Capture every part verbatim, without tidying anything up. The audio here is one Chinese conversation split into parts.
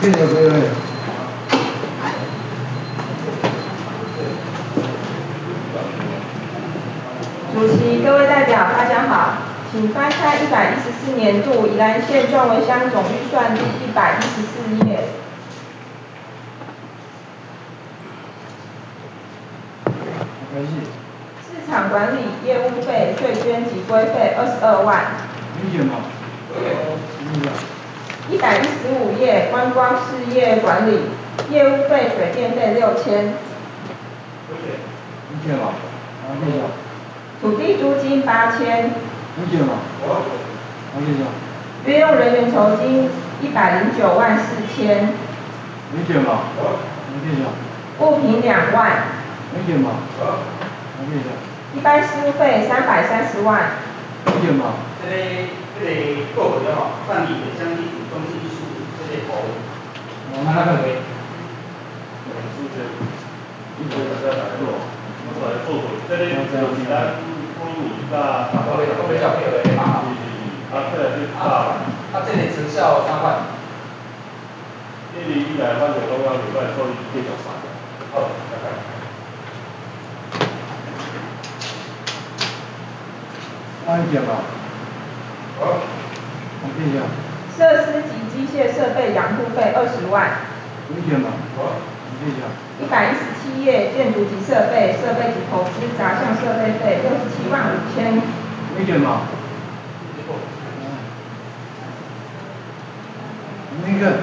谢谢各位。 主席、各位代表，大家好，请翻开一百一十四年度宜兰县壮围乡总预算第一百一十四页。市场管理业务费、税捐及规费二十二万。 理解吗？ 一百一十五页观光事业管理业务费、水电费六千。 理解吗？啊，理解。 土地租金八千。 理解吗？啊，理解。 约用人员酬金一百零九万四千。 理解吗？理解。 物品两万。 理解吗？啊，理解。 一般事务费三百三十万。 理解吗？ 这个这个购物了吼，办理的相关装置艺术这些服务， 我们那个给。 数学，一直在来做，我来做做，这里就是咱规年甲大我我比较配合的嘛。 是是是，啊，再来是大。 啊，这里成效三万。 一年以来，反正中央有在做继续算。 好，拜拜。 安检吧。 好。 我看一下。 设施及机械设备养护费二十万。 理解吗？ 好。 理解。 一百一十七页建筑及设备、设备及投资杂项设备费六十七万五千。 理解吗？那个。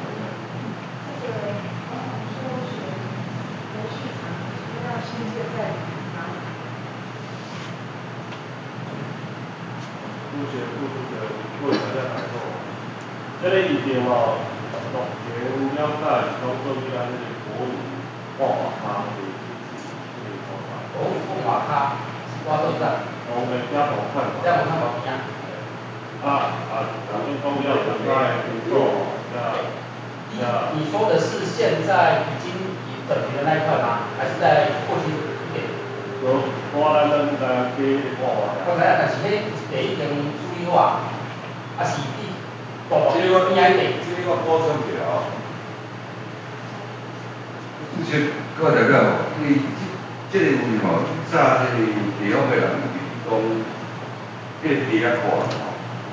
目前付出的为大家来做，这个以前哦，目前了解是讲做起来那个国语画画卡的，这个方法。 国语画画卡，我做啥？ 我们家同看法。 家同看法一样。 啊啊，咱们公要准备做，那那。 你说的是现在已经已整平的那一块吗？还是在过去一点？ 有，我咱咱咱去画画。 我知影，但是迄第一间处理好啊，啊是比大陆边仔地。 这个我补充一下哦。之前各位代表吼，因为这个位吼，早这个地方的人就是讲，这个地啊宽吼，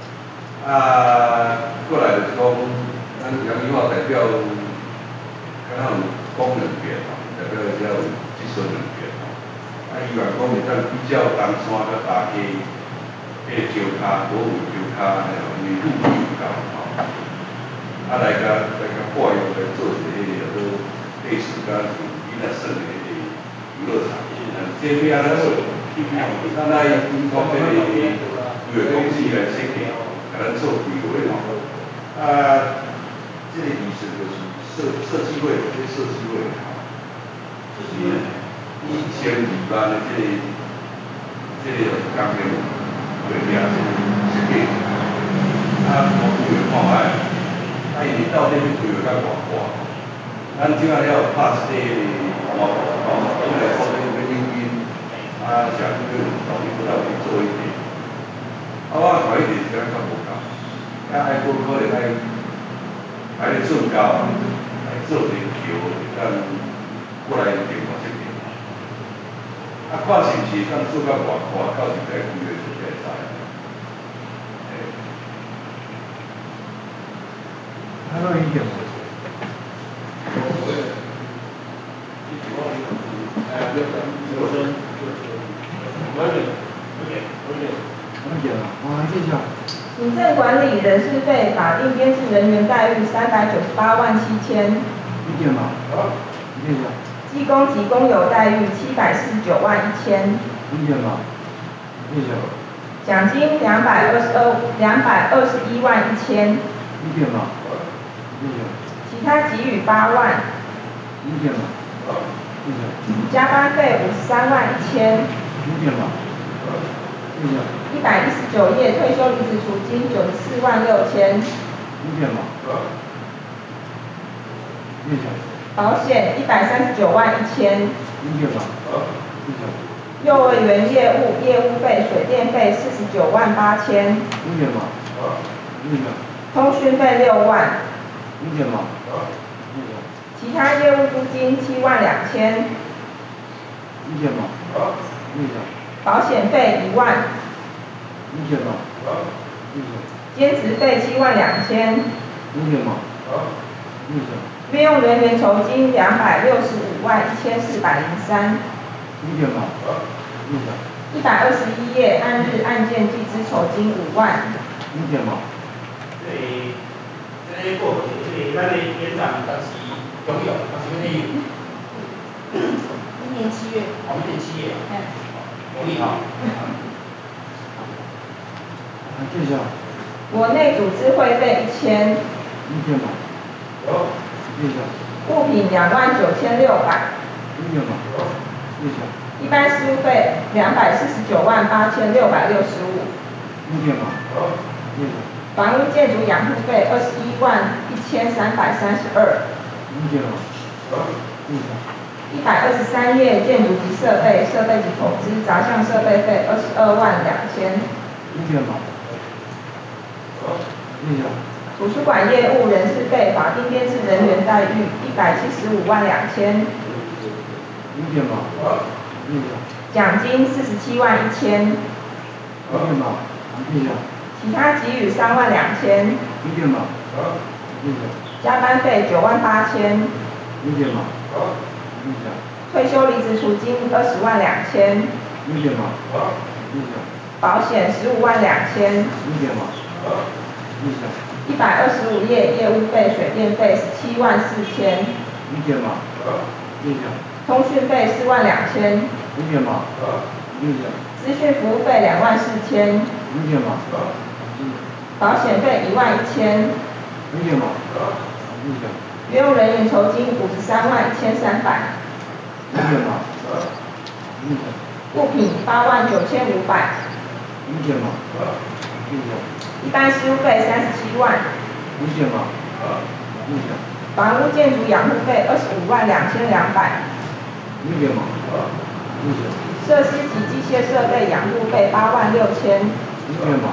啊，过来就是讲，咱杨义华代表，敢若有讲两遍吼，代表了有即说两遍吼。啊，伊话讲会当比较东山甲大溪，迄个桥骹，国有桥骹，因为路比有够吼。啊，来甲来甲化用来做一个迄个都类似甲伊那算的迄个娱乐场，这边啊咱做，咱来因讲这个规划公司来设计，甲咱做规划吼。啊，这个意思就是设设计会，这设计会吼，就是一千二万的这个这个工程画面设计，啊，我规划看卖。啊，因为到底要规划到偌大，咱即下了拍一个毛毛本来说的个诱因，啊，社区要到底到底做一点，啊，我看一点是咱较无够，啊，爱搁可能爱爱咧做高啊，爱做点桥，咱过来电话这边，啊，看是毋是咱做到偌宽，到时在规划就会知。 还有一点吗？理解了，我记一下。 行政管理人事费法定编制人员待遇三百九十八万七千。 理解吗？好，理解。 技工及工友待遇七百四十九万一千。 理解吗？理解。 奖金两百二十二两百二十一万一千。 理解吗？理解。 其他给予八万。 理解吗？理解。 加班费五十三万一千。 理解吗？理解。 一百一十九页退休离职储金九十四万六千。 理解吗？理解。 保险一百三十九万一千。 理解吗？理解。 幼儿园业务业务费水电费四十九万八千。 理解吗？理解。 通讯费六万。 理解吗？理解。 其他业务租金七万两千。 理解吗？理解。 保险费一万。 理解吗？理解。 兼职费七万两千。 理解吗？理解。 约用人员酬金两百六十五万一千四百零三。 理解吗？理解。 一百二十一页按日按件计支酬金五万。 理解吗？ 这个这个过程，这个咱的园长当时拥有，当时那明年七月。 哦，明年七月。 嗯。 农历哈。 啊，这下。 国内组织会费一千。 理解吗？ 有。 理解。 物品两万九千六百。 理解吗？理解。 一般事务费两百四十九万八千六百六十五。 理解吗？理解。 房屋建筑养护费二十一万一千三百三十二。 理解吗？理解。 一百二十三页建筑及设备设备及投资杂项设备费二十二万两千。 理解吗？理解。 图书馆业务人事费法定编制人员待遇一百七十五万两千。 理解吗？理解。 奖金四十七万一千。 理解吗？理解。 其他给予三万两千。 理解吗？理解。 加班费九万八千。 理解吗？理解。 退休离职储金二十万两千。 理解吗？理解。 保险十五万两千。 理解吗？理解。 一百二十五页业务费水电费十七万四千。 理解吗？理解。 通讯费四万两千。 理解吗？理解。 资讯服务费两万四千。 理解吗？理解。 保险费一万一千。 理解吗？理解。 约用人员酬金五十三万一千三百。 理解吗？理解。 物品八万九千五百。 理解吗？理解。 一般事务费三十七万。 理解吗？理解。 房屋建筑养护费二十五万两千两百。 理解吗？理解。 设施及机械设备养护费八万六千。 理解吗？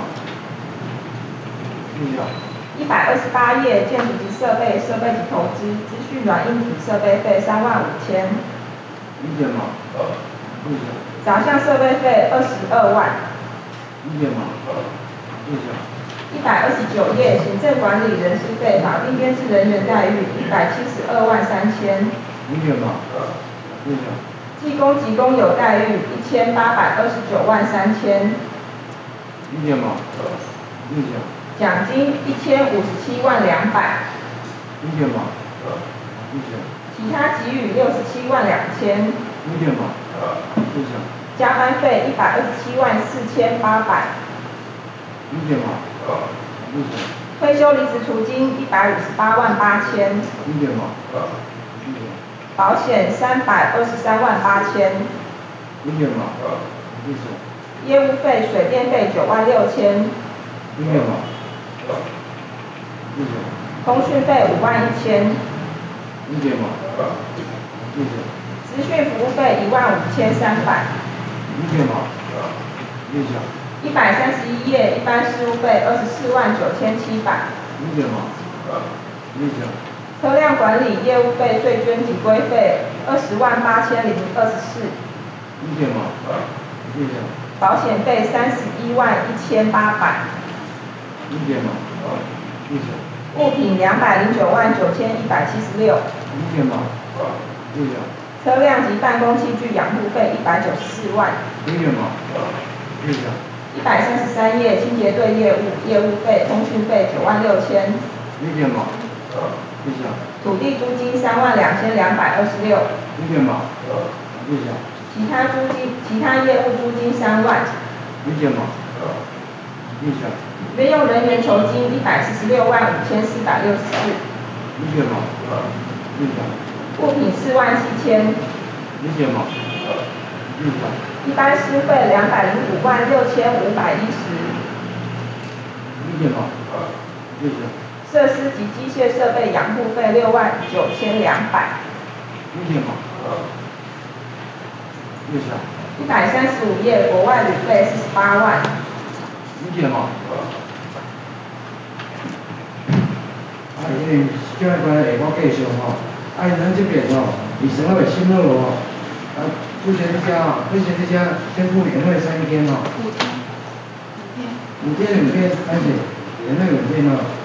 理解。 一百二十八页建筑及设备设备及投资资讯软硬体设备费三万五千。 理解吗？理解。 杂项设备费二十二万。 理解吗？理解。 一百二十九页行政管理人事费法定编制人员待遇一百七十二万三千。 理解吗？理解。 技工及工友待遇一千八百二十九万三千。 理解吗？理解。 奖金一千五十七万两百。 理解吗？理解。 其他给予六十七万两千。 理解吗？理解。 加班费一百二十七万四千八百。 理解吗？理解。 退休离职储金一百五十八万八千。 理解吗？理解。 保险三百二十三万八千。 理解吗？理解。 业务费水电费九万六千。 理解吗？理解。 通讯费五万一千。 理解吗？理解。 资讯服务费一万五千三百。 理解吗？理解。 一百三十一页一般事务费二十四万九千七百。 理解吗？理解。 车辆管理业务费税捐及规费二十万八千零二十四。 理解吗？理解。 保险费三十一万一千八百。 理解吗？理解。 物品两百零九万九千一百七十六。 理解吗？理解。 车辆及办公器具养护费一百九十四万。 理解吗？理解。 一百三十三页清洁队业务业务费通讯费九万六千。 理解吗？理解。 土地租金三万两千两百二十六。 理解吗？理解。 其他租金其他业务租金三万。 理解吗？理解。 约用人员酬金一百四十六万五千四百六十四。 理解吗？理解。 物品四万七千。 理解吗？理解。 一般事费两百零五万六千五百一十。 理解吗？理解。 设施及机械设备养护费六万九千两百。 理解吗？理解。 一百三十五页国外旅费四十八万。 理解吗？哎呀。 因为叫来关下摕我继续吼，啊因咱这边吼，医生啊袂信号咯吼，啊目前这家吼，目前这家先付免费三天吼，五天，五天，五天两天，而且免费五天吼。